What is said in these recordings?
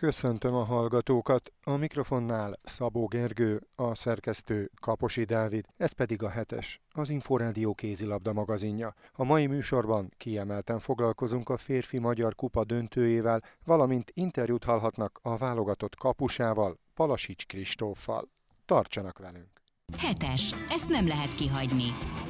Köszöntöm a hallgatókat, a mikrofonnál Szabó Gergő, a szerkesztő Kaposi Dávid, ez pedig a Hetes, az Inforádió kézilabda magazinja. A mai műsorban kiemelten foglalkozunk a férfi magyar kupa döntőjével, valamint interjút hallhatnak a válogatott kapusával, Palasics Kristóffal. Tartsanak velünk! Hetes, ezt nem lehet kihagyni.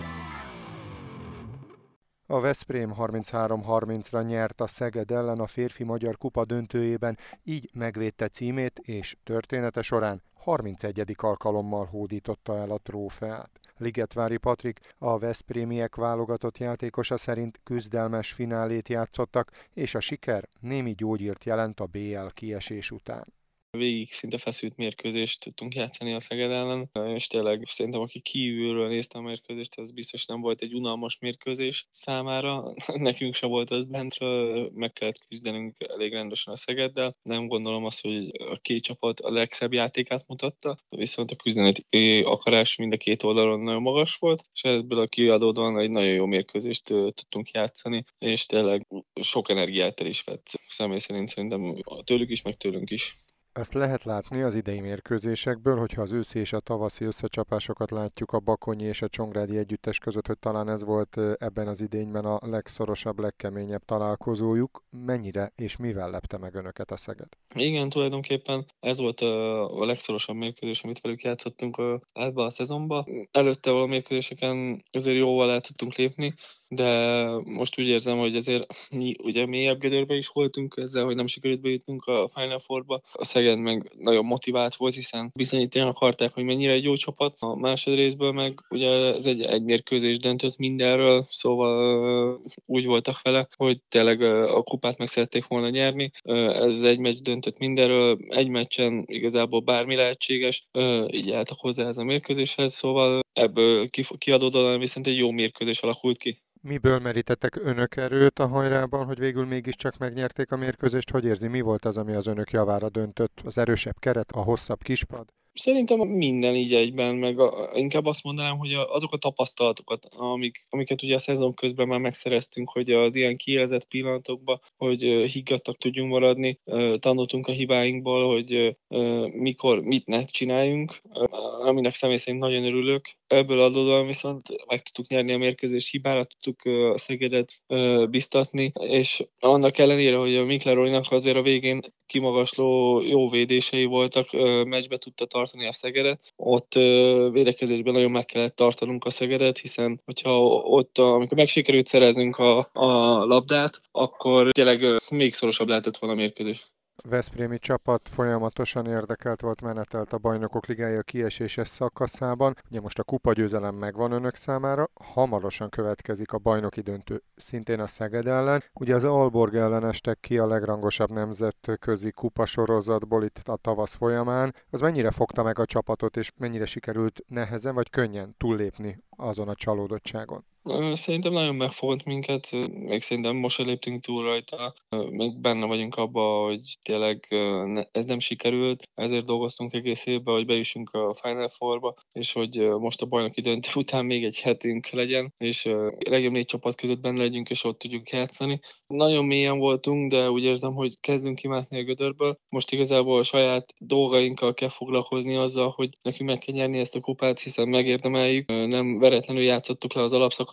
A Veszprém 33-30-ra nyert a Szeged ellen a férfi magyar kupa döntőjében, így megvédte címét, és története során 31. alkalommal hódította el a trófeát. Ligetvári Patrik, a veszprémiek válogatott játékosa szerint küzdelmes finálét játszottak, és a siker némi gyógyírt jelent a BL kiesés után. Végig szinte feszült mérkőzést tudtunk játszani a Szeged ellen, és tényleg szerintem aki kívülről nézte a mérkőzést, az biztos nem volt egy unalmas mérkőzés számára. Nekünk se volt az bentről, meg kellett küzdenünk elég rendesen a Szegeddel. Nem gondolom azt, hogy a két csapat a legszebb játékát mutatta, viszont a küzdeleti akarás mind a két oldalon nagyon magas volt, és ebből a kiadódóan egy nagyon jó mérkőzést tudtunk játszani, és tényleg sok energiát el is vett. Személy szerint szerintem tőlük is, meg tőlünk is. Ezt lehet látni az idei mérkőzésekből, hogyha az őszi és a tavaszi összecsapásokat látjuk a Bakonyi és a Csongrádi együttes között, hogy talán ez volt ebben az idényben a legszorosabb, legkeményebb találkozójuk. Mennyire és mivel lepte meg önöket a Szeged? Igen, tulajdonképpen ez volt a legszorosabb mérkőzés, amit velük játszottunk ebben a szezonban. Előtte való mérkőzéseken azért jóval el tudtunk lépni, de most úgy érzem, hogy azért mi ugye mélyebb gödörbe is voltunk ezzel, hogy nem sikerült bejutnunk a Final Fourba. A Szeged meg nagyon motivált volt, hiszen bizonyítani akarták, hogy mennyire egy jó csapat. A másodrészből meg ugye ez egy mérkőzés döntött mindenről, szóval úgy voltak vele, hogy tényleg a kupát meg szerették volna nyerni. Ez egy meccs döntött mindenről, egy meccsen igazából bármi lehetséges, így álltak hozzá ez a mérkőzéshez, szóval ebből kiadódóan viszont egy jó mérkőzés alakult ki. Miből merítettek önök erőt a hajrában, hogy végül mégiscsak megnyerték a mérkőzést? Hogy érzi, mi volt az, ami az önök javára döntött? Az erősebb keret, a hosszabb kispad? Szerintem minden így egyben, meg inkább azt mondanám, hogy azok a tapasztalatokat, amiket ugye a szezon közben már megszereztünk, hogy az ilyen kiélezett pillanatokban, hogy higgadtak tudjunk maradni, tanultunk a hibáinkból, hogy mikor mit ne csináljunk, aminek személy szerint nagyon örülök. Ebből adódóan viszont meg tudtuk nyerni a mérkőzést, hibára tudtuk a Szegedet biztatni, és annak ellenére, hogy a Miklerolinak azért a végén kimagasló jó védései voltak, meccsbe tudta tartani a Szegedet. Ott védekezésben nagyon meg kellett tartanunk a Szegedet, hiszen hogyha ott, amikor meg sikerült szereznünk a labdát, akkor tényleg még szorosabb lehetett volna a mérkőzés. Veszprémi csapat folyamatosan érdekelt volt, menetelt a Bajnokok Ligája kieséses szakaszában. Ugye most a kupagyőzelem megvan önök számára, hamarosan következik a bajnoki döntő, szintén a Szeged ellen. Ugye az Aalborg ellen estek ki a legrangosabb nemzetközi kupasorozatból itt a tavasz folyamán. Az mennyire fogta meg a csapatot, és mennyire sikerült nehezen vagy könnyen túllépni azon a csalódottságon? Szerintem nagyon megfogott minket, még szerintem most se léptünk túl rajta, még benne vagyunk abban, hogy tényleg ez nem sikerült, ezért dolgoztunk egész évben, hogy bejussunk a Final Fourba, és hogy most a bajnoki döntő után még egy hetünk legyen, és legjobb 4 csapat között benne legyünk, és ott tudjunk játszani. Nagyon mélyen voltunk, de úgy érzem, hogy kezdünk kimászni a gödörből. Most igazából a saját dolgainkkal kell foglalkozni azzal, hogy nekünk meg kell nyerni ezt a kupát, hiszen megérdemeljük. Nem veretlenül játszottuk le az alapszakaszt,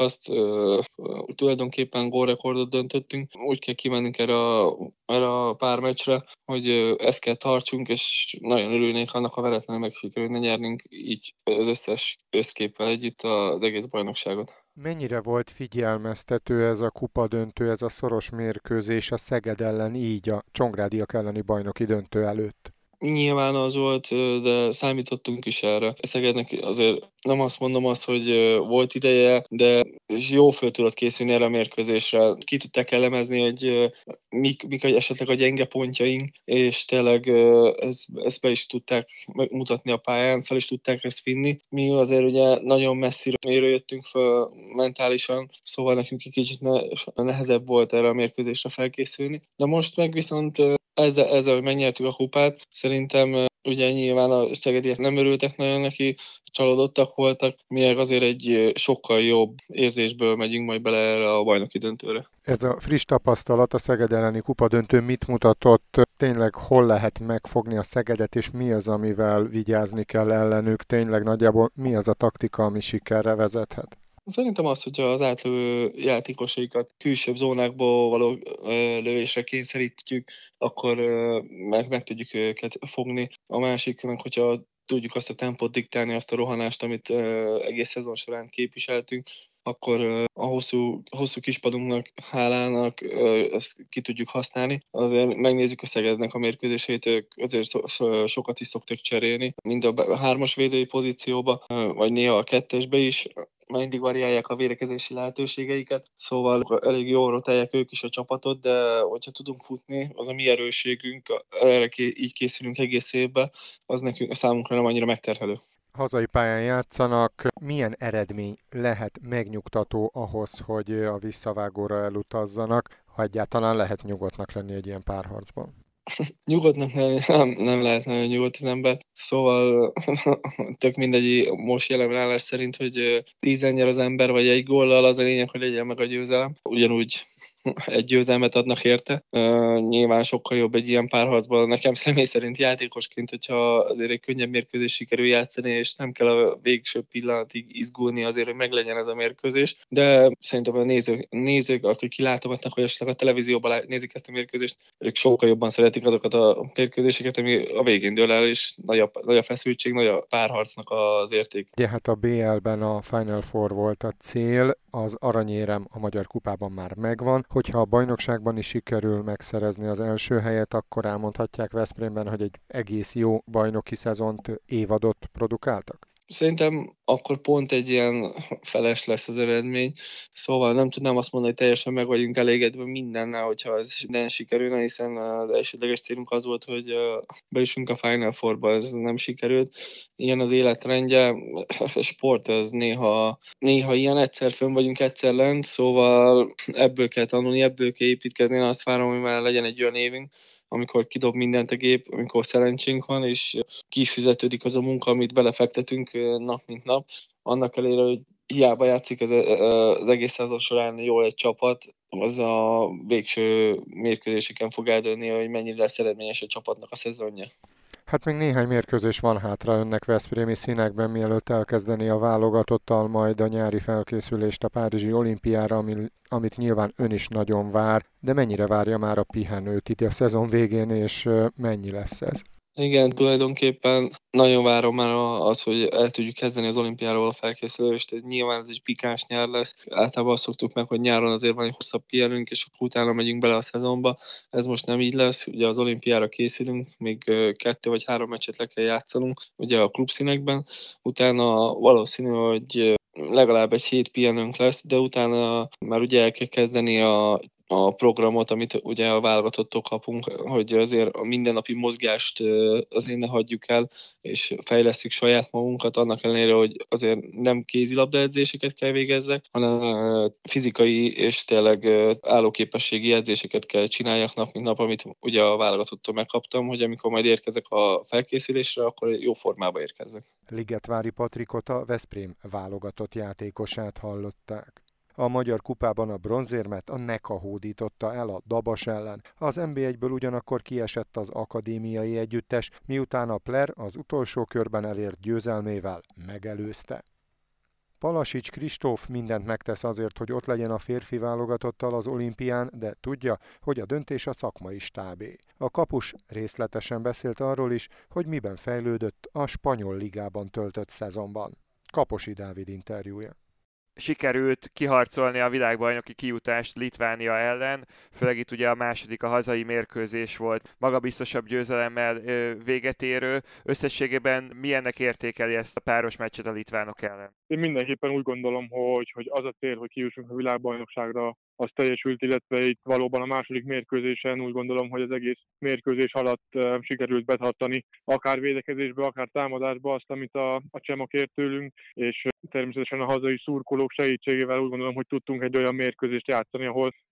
tulajdonképpen gólrekordot döntöttünk. Úgy kell kimennünk erre a pár meccsre, hogy ezt kell tartsunk, és nagyon örülnék annak, ha veretlenül meg sikerülne nyernünk így az összes összképpel együtt az egész bajnokságot. Mennyire volt figyelmeztető ez a kupadöntő, ez a szoros mérkőzés a Szeged ellen, így a csongrádiak elleni bajnoki döntő előtt? Nyilván az volt, de számítottunk is erre. Szegednek azért nem azt mondom hogy volt ideje, de jó föl tudott készülni erre a mérkőzésre. Ki tudták elemezni, hogy mik esetleg a gyenge pontjaink, és tényleg ezt be is tudták mutatni a pályán, fel is tudták ezt vinni. Mi azért ugye nagyon messziről jöttünk fel mentálisan, szóval nekünk egy kicsit nehezebb volt erre a mérkőzésre felkészülni. De most meg viszont ezzel, hogy megnyertük a kupát, szerintem Ugye nyilván a szegediek nem örültek nagyon neki, csalódottak voltak, mi meg azért egy sokkal jobb érzésből megyünk majd bele erre a bajnoki döntőre. Ez a friss tapasztalat a Szeged elleni kupadöntő mit mutatott? Tényleg hol lehet megfogni a Szegedet, és mi az, amivel vigyázni kell ellenük? Tényleg nagyjából mi az a taktika, ami sikerre vezethet? Szerintem az, hogyha az átlövő játékosaikat külsőbb zónákból való lövésre kényszerítjük, akkor meg tudjuk őket fogni. A másik, meg hogyha tudjuk azt a tempót diktálni, azt a rohanást, amit egész szezon során képviseltünk, akkor a hosszú kispadunknak, hálának ezt ki tudjuk használni. Azért megnézzük a Szegednek a mérkőzését, ők azért sokat is szoktak cserélni, mind a hármas védői pozícióba, vagy néha a kettesbe is, mindig variálják a védekezési lehetőségeiket, szóval elég jól rotálják ők is a csapatot, de hogyha tudunk futni, az a mi erősségünk, erre így készülünk egész évben, az nekünk, a számunkra nem annyira megterhelő. Hazai pályán játszanak, milyen eredmény lehet megnyugtató ahhoz, hogy a visszavágóra elutazzanak, ha egyáltalán lehet nyugodtnak lenni egy ilyen párharcban? Nyugodtnak nem lehet nagyon nyugodt az ember, szóval tök mindegy most jelen állás szerint, hogy 10 nyer az ember, vagy egy góllal, az a lényeg, hogy legyen meg a győzelem. Ugyanúgy egy győzelmet adnak érte. Nyilván sokkal jobb egy ilyen párharcban nekem személy szerint játékosként, hogyha azért egy könnyebb mérkőzés sikerül játszani, és nem kell a végső pillanatig izgulni azért, hogy meglegyen ez a mérkőzés. De szerintem a nézők akik kilátogatnak, vagy esetleg a televízióban nézik ezt a mérkőzést, ők sokkal jobban szeretik azokat a mérkőzéseket, ami a végén dől el, és nagy a feszültség, nagy a párharcnak az érték. Ugye hát a BL-ben a Final Four volt a cél, az aranyérem a Magyar Kupában már megvan. Hogyha a bajnokságban is sikerül megszerezni az első helyet, akkor elmondhatják Veszprémben, hogy egy egész jó bajnoki szezont, évadot produkáltak? Szerintem akkor pont egy ilyen feles lesz az eredmény, szóval nem tudnám azt mondani, hogy teljesen meg vagyunk elégedve mindennel, hogyha ez minden sikerülne, hiszen az elsődleges célunk az volt, hogy bejussunk a Final Fourba, ez nem sikerült. Ilyen az életrendje, a sport az néha ilyen, egyszer fönn vagyunk, egyszer lent, szóval ebből kell tanulni, ebből kell építkezni, én azt várom, hogy már legyen egy olyan évünk, amikor kidob mindent a gép, amikor szerencsénk van, és kifizetődik az a munka, amit belefektetünk nap mint nap. Annak ellenére, hogy hiába játszik az egész szezon során jól egy csapat, az a végső mérkőzéseken fog eldőlni, hogy mennyire lesz eredményes a csapatnak a szezonja. Hát még néhány mérkőzés van hátra önnek veszprémi színekben, mielőtt elkezdeni a válogatottal majd a nyári felkészülést a Párizsi olimpiára, amit nyilván ön is nagyon vár, de mennyire várja már a pihenőt itt a szezon végén, és mennyi lesz ez? Igen, tulajdonképpen nagyon várom már az, hogy el tudjuk kezdeni az olimpiáról a felkészülést. Nyilván ez egy pikáns nyár lesz. Általában azt szoktuk meg, hogy nyáron azért van egy hosszabb pihenünk, és utána megyünk bele a szezonba. Ez most nem így lesz. Ugye az olimpiára készülünk, még 2 vagy 3 meccset le kell játszanunk, ugye a klubszínekben. Utána valószínű, hogy legalább egy 7 pihenünk lesz, de utána már ugye el kell kezdeni a programot, amit ugye a válogatottól kapunk, hogy azért a mindennapi mozgást azért ne hagyjuk el, és fejlesztjük saját magunkat, annak ellenére, hogy azért nem kézilabdaedzéseket kell végezzek, hanem fizikai és tényleg állóképességi edzéseket kell csináljak nap mint nap, amit ugye a válogatottól megkaptam, hogy amikor majd érkezek a felkészülésre, akkor jó formába érkezzek. Ligetvári Patrikot, a Veszprém válogatott játékosát hallották. A Magyar Kupában a bronzérmet a NECA hódította el a Dabas ellen. Az NB1-ből ugyanakkor kiesett az akadémiai együttes, miután a Pler az utolsó körben elért győzelmével megelőzte. Palasics Kristóf mindent megtesz azért, hogy ott legyen a férfi válogatottal az olimpián, de tudja, hogy a döntés a szakmai stábé. A kapus részletesen beszélt arról is, hogy miben fejlődött a spanyol ligában töltött szezonban. Kaposi Dávid interjúja. Sikerült kiharcolni a világbajnoki kijutást Litvánia ellen, főleg itt ugye a második, a hazai mérkőzés volt magabiztosabb győzelemmel véget érő. Összességében milyennek értékeli ezt a páros meccset a litvánok ellen? Én mindenképpen úgy gondolom, hogy az a cél, hogy kijussunk a világbajnokságra, az teljesült, illetve itt valóban a második mérkőzésen úgy gondolom, hogy az egész mérkőzés alatt sikerült betartani, akár védekezésbe, akár támadásba azt, amit a csema kért tőlünk, és természetesen a hazai szurkolók segítségével úgy gondolom, hogy tudtunk egy olyan mérkőzést játszani, ahol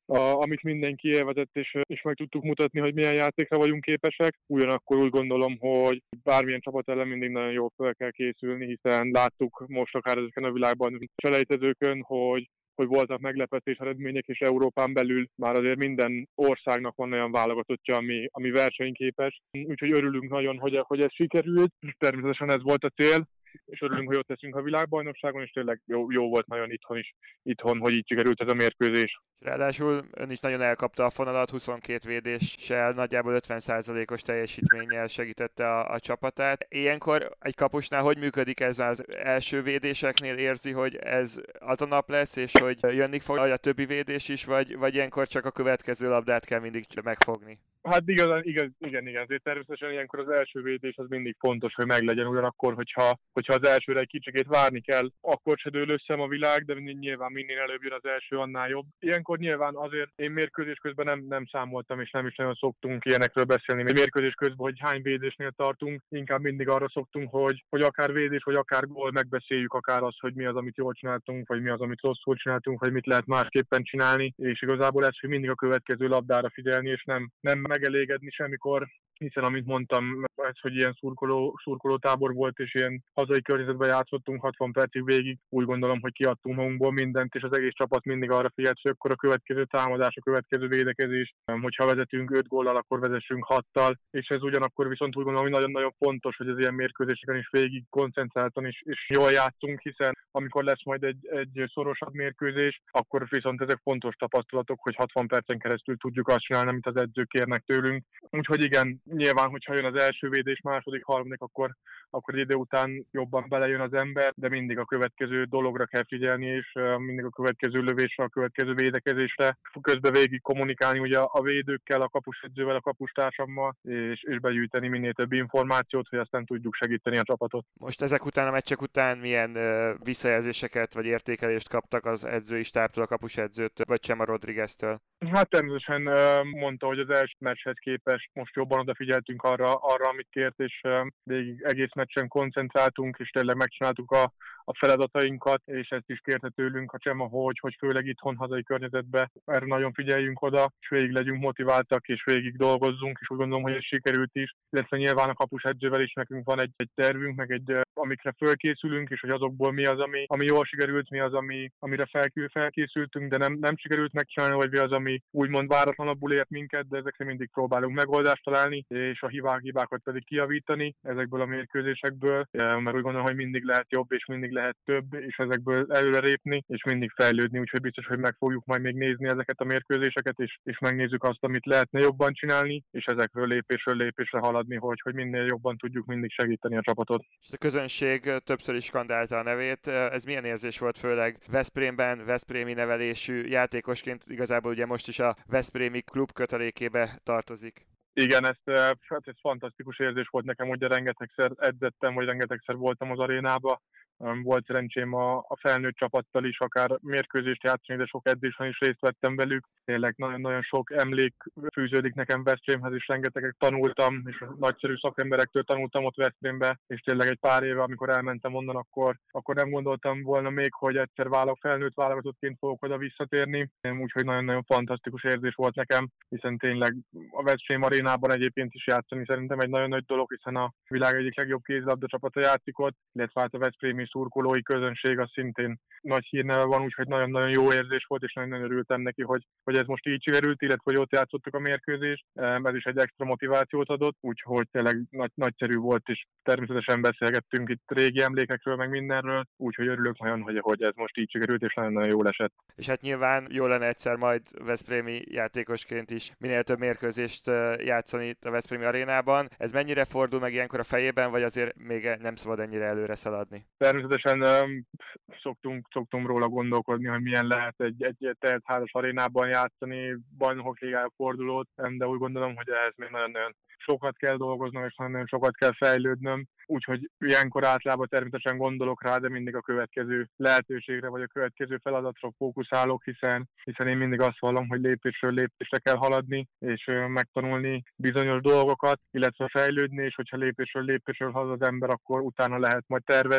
amit mindenki élvezett, és meg tudtuk mutatni, hogy milyen játékra vagyunk képesek. Ugyanakkor úgy gondolom, hogy bármilyen csapat ellen mindig nagyon jól fel kell készülni, hiszen láttuk most akár ezeken a világban selejtezőkön, hogy voltak meglepetés eredmények, és Európán belül már azért minden országnak van olyan válogatottja, ami versenyképes. Úgyhogy örülünk nagyon, hogy ez sikerült. Természetesen ez volt a cél, és örülünk, hogy ott leszünk a világbajnokságon, és tényleg jó volt nagyon itthon, hogy így sikerült ez a mérkőzés. Ráadásul ön is nagyon elkapta a fonalat, 22 védéssel, nagyjából 50%-os teljesítménnyel segítette a csapatát. Ilyenkor egy kapusnál hogy működik ez az első védéseknél? Érzi, hogy ez az a nap lesz, és hogy jönni fog a többi védés is, vagy ilyenkor csak a következő labdát kell mindig megfogni? Hát igen. Ezért természetesen ilyenkor az első védés az mindig fontos, hogy meglegyen. Ugyanakkor, hogyha az elsőre egy kicsikét várni kell, akkor se dől össze a világ, de nyilván minél előbb jön az első, annál jobb. Ilyenkor nyilván azért én mérkőzés közben nem számoltam, és nem is nagyon szoktunk ilyenekről beszélni. Mi mérkőzés közben, hogy hány védésnél tartunk, inkább mindig arra szoktunk, hogy akár védés, vagy akár gól megbeszéljük, akár az, hogy mi az, amit jól csináltunk, vagy mi az, amit rosszul csináltunk, vagy mit lehet másképpen csinálni. És igazából ez, hogy mindig a következő labdára figyelni, és nem megelégedni semmikor, hiszen amit mondtam, ez, hogy ilyen szurkolótábor volt, és ilyen hazai környezetben játszottunk 60 percig végig, úgy gondolom, hogy kiadtunk magunkból mindent, és az egész csapat mindig arra figyelt, hogy akkor a következő támadás, a következő védekezés, hogyha vezetünk 5 góllal, akkor vezessünk 6-tal, és ez ugyanakkor viszont úgy gondolom, hogy nagyon-nagyon fontos, hogy az ilyen mérkőzéseken is végig koncentráltan és jól játszunk, hiszen amikor lesz majd egy szorosabb mérkőzés, akkor viszont ezek fontos tapasztalatok, hogy 60 percen keresztül tudjuk azt csinálni, amit az edzők kérnek tőlünk. Úgyhogy igen, nyilván, hogyha jön az első védés, második, harmadik, akkor egy idő után jobban belejön az ember, de mindig a következő dologra kell figyelni, és mindig a következő lövésre, a következő védekezésre közben végig kommunikálni ugye a védőkkel, a kapusedzővel, a kapustársammal, és begyűjteni minél több információt, hogy aztán tudjuk segíteni a csapatot. Most ezek után, a meccsek után milyen visszajelzéseket vagy értékelést kaptak az edzői stábtól, a kapusedzőtől, vagy Chema Rodrigueztől? Hát természetesen mondta, hogy az első meccshez képest most jobban odafigyeltünk arra, amit kért, és végig egész meccsen koncentráltunk, és tényleg megcsináltuk a feladatainkat, és ezt is kérte tőlünk a Csema, hogy főleg itthon hazai környezetben erre nagyon figyeljünk oda, és végig legyünk motiváltak, és végig dolgozzunk, és úgy gondolom, hogy ez sikerült is. Illetve nyilván a kapusedzővel is nekünk van egy tervünk, meg amikre fölkészülünk, és hogy azokból mi az, ami jól sikerült, mi az, amire felkészültünk, de nem sikerült megcsinálni, vagy mi az, ami úgymond váratlanabbul ért minket, de ezekre mindig próbálunk megoldást találni, és a hibákat pedig kijavítani ezekből a mérkőzésekből, mert úgy gondolom, hogy mindig lehet jobb, és mindig lehet több, és ezekből előre lépni, és mindig fejlődni, úgyhogy biztos, hogy meg fogjuk majd még nézni ezeket a mérkőzéseket, és megnézzük azt, amit lehetne jobban csinálni, és ezekről lépésről lépésre haladni, hogy minél jobban tudjuk mindig segíteni a csapatot. És a közönség többször is skandálta a nevét. Ez milyen érzés volt, főleg Veszprémben, veszprémi nevelésű játékosként, igazából ugye most is a veszprémi klub kötelékébe tartozik? Igen, ez fantasztikus érzés volt nekem, ugye rengetegszer edzettem, vagy rengetegszer voltam az arénába. Volt szerencsém a felnőtt csapattal is, akár mérkőzést játszani, de sok edzésen is részt vettem velük. Tényleg nagyon-nagyon sok emlék fűződik nekem Veszprémhez, és rengeteget tanultam, és nagyszerű szakemberektől tanultam ott Veszprémbe, és tényleg egy pár éve, amikor elmentem onnan, akkor nem gondoltam volna még, hogy egyszer felnőtt válogatottként fogok oda visszatérni. Úgyhogy nagyon-nagyon fantasztikus érzés volt nekem, hiszen tényleg a Veszprém arénában egyébként is játszani szerintem egy nagyon nagy dolog, hiszen a világ egyik legjobb kézilabda csapata játszik ott, illetve hát a veszprémi szurkolói közönség az szintén nagy hírneve van, úgyhogy nagyon-nagyon jó érzés volt, és nagyon örültem neki, hogy ez most így sikerült, illetve hogy ott játszottuk a mérkőzést. Ez is egy extra motivációt adott, úgyhogy tényleg nagyszerű volt, és természetesen beszélgettünk itt régi emlékekről, meg mindenről, úgyhogy örülök nagyon, hogy ez most így sikerült, és nagyon-nagyon jól esett. És hát nyilván jó lenne egyszer majd veszprémi játékosként is minél több mérkőzést játszani itt a veszprémi arénában. Ez mennyire fordul meg ilyenkor a fejében, vagy azért még nem szabad ennyire előre szaladni? Természetesen szoktunk róla gondolkodni, hogy milyen lehet egy teltházas arénában játszani, bajnokok ligája fordulót, de úgy gondolom, hogy ehhez még nagyon-nagyon sokat kell dolgoznom, és nagyon sokat kell fejlődnöm. Úgyhogy ilyenkor általában természetesen gondolok rá, de mindig a következő lehetőségre, vagy a következő feladatra fókuszálok, hiszen én mindig azt vallom, hogy lépésről lépésre kell haladni, és megtanulni bizonyos dolgokat, illetve fejlődni, és hogyha lépésről halad az ember, akkor utána lehet majd tervezni.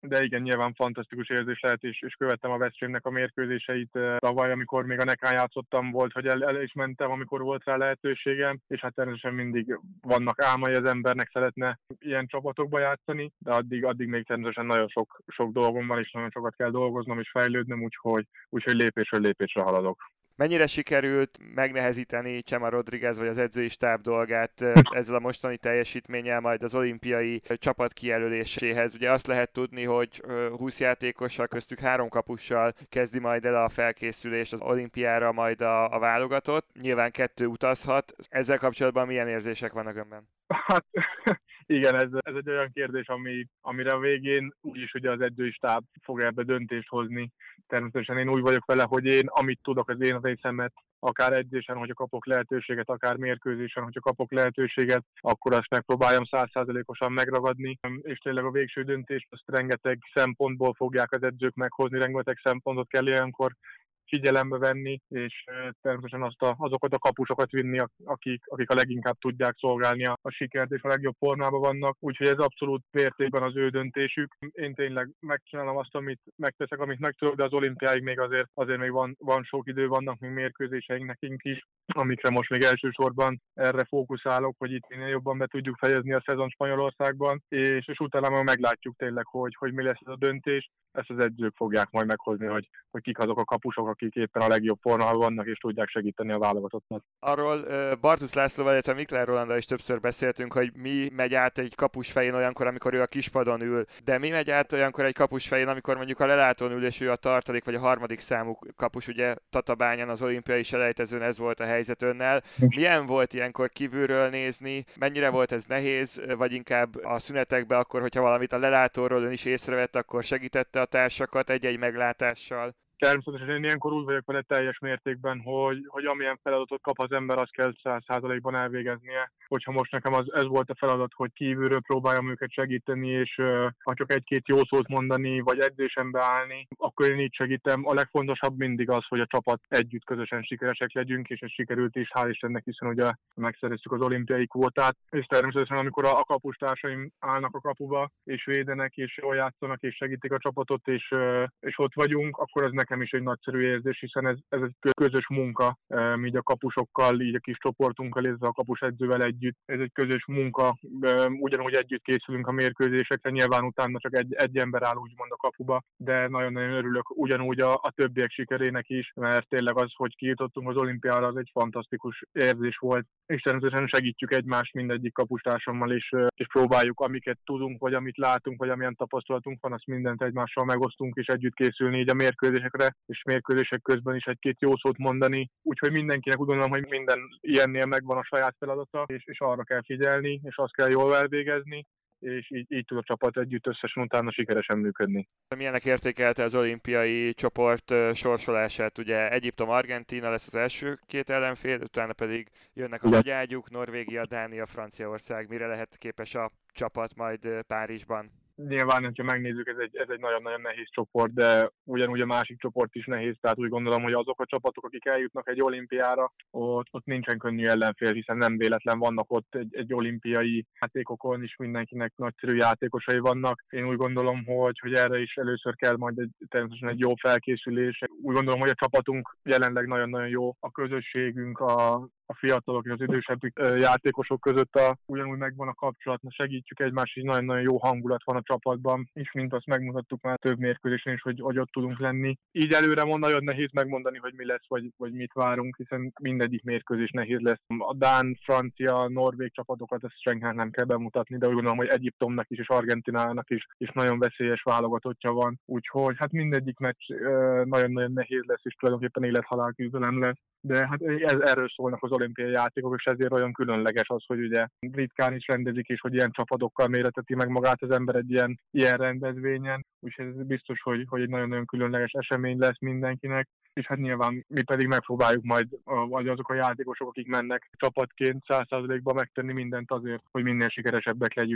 de igen, nyilván fantasztikus érzés lehet, és követtem a Veszprémnek a mérkőzéseit tavaly, amikor még a Nekán játszottam, volt, hogy el is mentem, amikor volt rá lehetőségem, és hát természetesen mindig vannak álmai az embernek, szeretne ilyen csapatokba játszani, de addig még természetesen nagyon sok dolgom van, és nagyon sokat kell dolgoznom és fejlődnöm, úgyhogy lépésről lépésre haladok. Mennyire sikerült megnehezíteni Chema Rodriguez vagy az edzői stáb dolgát ezzel a mostani teljesítménnyel majd az olimpiai csapat kijelöléséhez? Ugye azt lehet tudni, hogy 20 játékossal, köztük 3 kapussal kezdi majd el a felkészülést az olimpiára majd a válogatott. Nyilván 2 utazhat. Ezzel kapcsolatban milyen érzések vannak önben? Hát igen, ez egy olyan kérdés, amire a végén úgyis ugye az edzői stáb fog ebbe döntést hozni. Természetesen én úgy vagyok vele, hogy én amit tudok az én részemet, akár edzésen, hogyha kapok lehetőséget, akár mérkőzésen, hogyha kapok lehetőséget, akkor azt megpróbáljam 100%-osan megragadni, és tényleg a végső döntést azt rengeteg szempontból fogják az edzők meghozni, rengeteg szempontot kell ilyenkor figyelembe venni, és természetesen azokat a kapusokat vinni, akik a leginkább tudják szolgálni a sikert, és a legjobb formában vannak. Úgyhogy ez abszolút mértékben az ő döntésük. Én tényleg megcsinálom azt, amit megteszek, amit meg tudok, de az olimpiáig még azért még van sok idő, vannak még mérkőzéseink nekünk is, amikre most még elsősorban erre fókuszálok, hogy itt minél jobban be tudjuk fejezni a szezon Spanyolországban, és utána majd meglátjuk tényleg, hogy mi lesz ez a döntés. Ezt az edzők fogják majd meghozni, hogy kik azok a kapusok, akik éppen a legjobb formában vannak, és tudják segíteni a válogatottnak. Arról Bartusz Lászlóval, illetve Mikler Rolanddal is többször beszéltünk, hogy mi megy át egy kapus fején olyankor, amikor ő a kispadon ül, de mi megy át olyankor egy kapus fején, amikor mondjuk a lelátón ül, és ő a tartalék, vagy a harmadik számú kapus, ugye Tatabányán az olimpiai selejtezőn ez volt a helyzet önnel. Milyen volt ilyenkor kívülről nézni? Mennyire volt ez nehéz, vagy inkább a szünetekben akkor, hogyha valamit a lelátóról ön is észrevett, akkor segítette a társakat egy-egy meglátással? Természetesen én ilyenkor úgy vagyok vele teljes mértékben, hogy amilyen feladatot kap az ember, azt kell 100%-ban elvégeznie. Hogyha most nekem ez volt a feladat, hogy kívülről próbáljam őket segíteni, és ha csak egy-két jó szót mondani, vagy edzésembe állni, akkor én így segítem. A legfontosabb mindig az, hogy a csapat együtt közösen sikeresek legyünk, és ez sikerült is, hál' Istennek, hiszen ugye megszereztük az olimpiai kvótát. És természetesen amikor a kapustársaim állnak a kapuba, és védenek, és jól játszanak, és segítik a csapatot, és ott vagyunk, akkor ez nekem is egy nagyszerű érzés, hiszen ez egy közös munka, így a kapusokkal, így a kis csoportunkkal, illetve a kapus edzővel együtt. Ez egy közös munka, ugyanúgy együtt készülünk a mérkőzésekre, nyilván utána csak egy ember áll úgymond a kapuba, de nagyon-nagyon örülök ugyanúgy a többiek sikerének is, mert tényleg az, hogy kijutottunk az olimpiára, az egy fantasztikus érzés volt, és természetesen segítjük egymást mindegyik kapustársammal, és próbáljuk, amiket tudunk, vagy amit látunk, vagy amilyen tapasztalatunk van, azt mindent egymással megosztunk, és együtt készülni így a mérkőzésekre, és mérkőzések közben is egy-két jó szót mondani. Úgyhogy mindenkinek úgy gondolom, hogy minden ilyennél megvan a saját feladata, és arra kell figyelni, és azt kell jól elvégezni, és így tud a csapat együtt összesen utána sikeresen működni. Milyennek értékelte az olimpiai csoport sorsolását? Ugye Egyiptom-Argentína lesz az első 2 ellenfél, utána pedig jönnek a nagy ágyuk, Norvégia, Dánia, Franciaország. Mire lehet képes a csapat majd Párizsban? Nyilván, hogyha megnézzük, ez egy nagyon-nagyon nehéz csoport, de ugyanúgy a másik csoport is nehéz, tehát úgy gondolom, hogy azok a csapatok, akik eljutnak egy olimpiára, ott nincsen könnyű ellenfél, hiszen nem véletlen vannak ott egy olimpiai játékokon is, mindenkinek nagyszerű játékosai vannak. Én úgy gondolom, hogy erre is először kell majd természetesen egy jó felkészülés. Úgy gondolom, hogy a csapatunk jelenleg nagyon-nagyon jó, a közösségünk, a fiatalok és az idősebb játékosok között ugyanúgy megvan a kapcsolat, segítjük egymást, így nagyon-nagyon jó hangulat van a csapatban, és mint azt megmutattuk már több mérkőzésen is, hogy ott tudunk lenni. Így előre nagyon nehéz megmondani, hogy mi lesz, vagy mit várunk, hiszen mindegyik mérkőzés nehéz lesz. A dán, francia, norvég csapatokat ezt senkinek nem kell bemutatni, de úgy gondolom, hogy Egyiptomnak is és Argentinának is nagyon veszélyes válogatottja van. Úgyhogy hát mindegyik meccs nagyon-nagyon nehéz lesz, és tulajdonképpen élet-halál küzdelem lesz. De hát erről szólnak az olimpiai játékok, és ezért olyan különleges az, hogy ugye ritkán is rendezik, és hogy ilyen csapatokkal méreteti meg magát az ember egy ilyen rendezvényen. Úgyhogy ez biztos, hogy egy nagyon-nagyon különleges esemény lesz mindenkinek. És hát nyilván mi pedig megpróbáljuk majd, vagy azok a játékosok, akik mennek csapatként 100%-ban megtenni mindent azért, hogy minél sikeresebbek legyünk.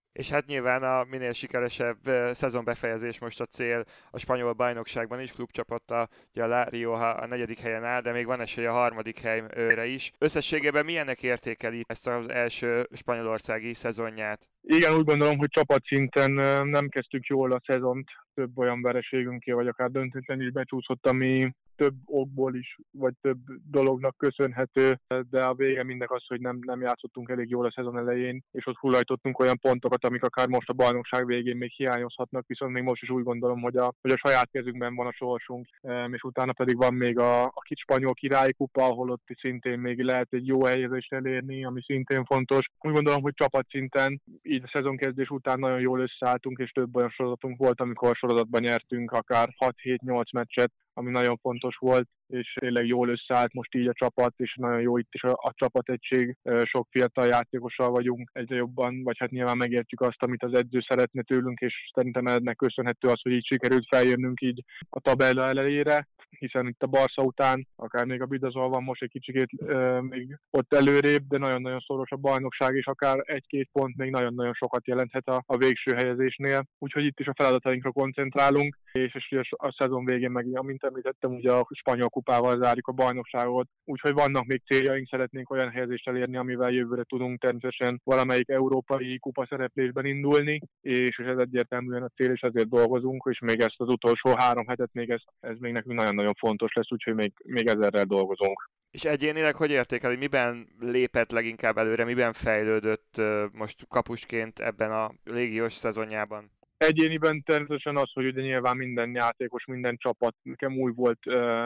És hát nyilván a minél sikeresebb szezonbefejezés most a cél a spanyol bajnokságban is, klubcsapata, ugye a La Rioja a 4. helyen áll, de még van esély a 3. helyre is. Összességében milyennek értékeli ezt az első spanyolországi szezonját? Igen, úgy gondolom, hogy csapatszinten nem kezdtük jól a szezont, több olyan vereségünké, vagy akár döntetlen is becsúszott, ami több okból is, vagy több dolognak köszönhető, de a vége mindek az, hogy nem játszottunk elég jól a szezon elején, és ott hullajtottunk olyan pontokat, amik akár most a bajnokság végén még hiányozhatnak, viszont még most is úgy gondolom, hogy a saját kezünkben van a sorsunk, és utána pedig van még a kis spanyol királyi kupa, ahol ott szintén még lehet egy jó helyezést elérni, ami szintén fontos. Úgy gondolom, hogy csapatszinten így a szezonkezdés után nagyon jól összeálltunk, és több olyan sorozatunk volt, amikor sorozatban nyertünk akár 6-7-8 meccset, ami nagyon fontos volt, és tényleg jól összeállt most így a csapat, és nagyon jó itt is a csapategység. Sok fiatal játékossal vagyunk egyre jobban, vagy hát nyilván megértjük azt, amit az edző szeretne tőlünk, és szerintem ennek köszönhető az, hogy így sikerült feljönnünk így a tabella elejére, hiszen itt a Barca után, akár még a Bidazol van most egy kicsikét még ott előrébb, de nagyon-nagyon szoros a bajnokság, és akár 1-2 pont még nagyon-nagyon sokat jelenthet a végső helyezésnél. Úgyhogy itt is a feladatainkra koncentrálunk, és a szezon végén meg, amint említettem, ugye a spanyol kupával zárjuk a bajnokságot. Úgyhogy vannak még céljaink, szeretnénk olyan helyezést elérni, amivel jövőre tudunk természetesen valamelyik európai kupa szereplésben indulni, és ez egyértelműen a cél, és ezért dolgozunk, és még ezt az utolsó 3 hetet még ez még nekünk nagyon-nagyon fontos lesz, úgyhogy még ezerrel dolgozunk. És egyénileg hogy értékeli, miben lépett leginkább előre, miben fejlődött most kapusként ebben a légiós szezonjában? Egyéniben természetesen az, hogy ugye nyilván minden játékos, minden csapat, nekem új volt,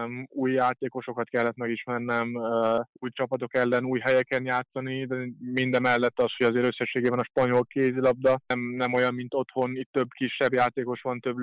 új játékosokat kellett megismernem, új csapatok ellen, új helyeken játszani, de mindemellett az, hogy azért összességében a spanyol kézilabda nem olyan, mint otthon, itt több kisebb játékos van, több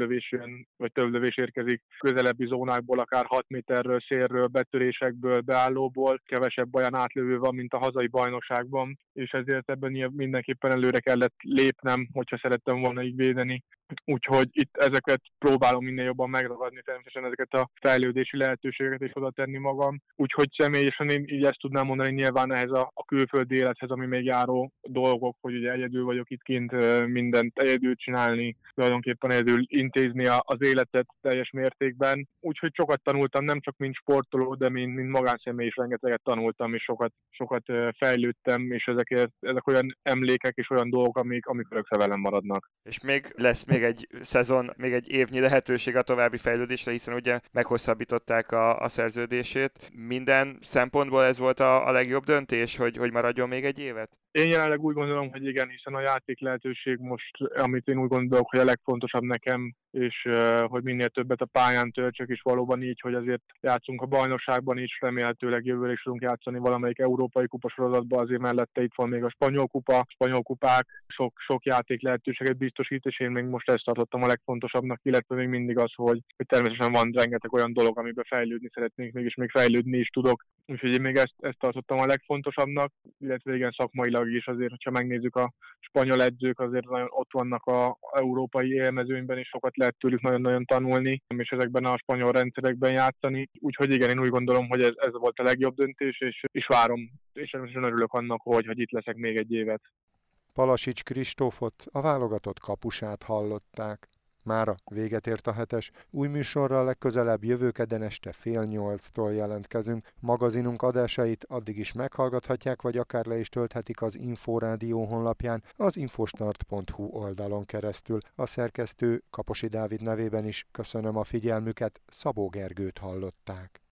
lövés érkezik közelebbi zónákból, akár 6 méterről, szélről, betörésekből, beállóból, kevesebb olyan átlövő van, mint a hazai bajnokságban, és ezért ebben mindenképpen előre kellett lépnem, hogyha szerettem volna így védeni. Úgyhogy itt ezeket próbálom minél jobban megragadni, természetesen ezeket a fejlődési lehetőségeket is oda tenni magam. Úgyhogy személyesen én így ezt tudnám mondani, nyilván ehhez a külföldi élethez, ami még járó dolgok, hogy ugye egyedül vagyok itt kint, mindent egyedül csinálni, tulajdonképpen egyedül intézni az életet teljes mértékben. Úgyhogy sokat tanultam, nem csak mint sportoló, de mint magánszemély is rengeteget tanultam, és sokat fejlődtem, és ezek olyan emlékek és olyan dolgok, amik örökre velem maradnak. És még lesz még egy szezon, még egy évnyi lehetőség a további fejlődésre, hiszen ugye meghosszabbították a szerződését. Minden szempontból ez volt a legjobb döntés, hogy maradjon még egy évet? Én jelenleg úgy gondolom, hogy igen, hiszen a játék lehetőség most, amit én úgy gondolok, hogy a legfontosabb nekem, és hogy minél többet a pályán töltsök, és valóban így, hogy azért játszunk a bajnokságban is, remélhetőleg jövőre is tudunk játszani valamelyik európai kupasorozatban, azért mellette itt van még a spanyol kupák, sok játék lehetőséget biztosít, és én még most ezt tartottam a legfontosabbnak, illetve még mindig az, hogy természetesen van rengeteg olyan dolog, amiben fejlődni szeretnénk, mégis még fejlődni is tudok. Úgyhogy én még ezt tartottam a legfontosabbnak, illetve igen, szakmailag is azért, hogyha megnézzük a spanyol edzők, azért nagyon ott vannak a európai élmezőnyben, és sokat lehet tőlük nagyon-nagyon tanulni, és ezekben a spanyol rendszerekben játszani. Úgyhogy igen, én úgy gondolom, hogy ez volt a legjobb döntés, és várom, és természetesen örülök annak, hogy itt leszek még egy évet. Palasics Kristófot, a válogatott kapusát hallották. Mára véget ért a hetes. Új műsorral legközelebb jövő kedden este 7:30-tól jelentkezünk. Magazinunk adásait addig is meghallgathatják, vagy akár le is tölthetik az Inforádió honlapján, az infostart.hu oldalon keresztül. A szerkesztő Kaposi Dávid nevében is köszönöm a figyelmüket, Szabó Gergőt hallották.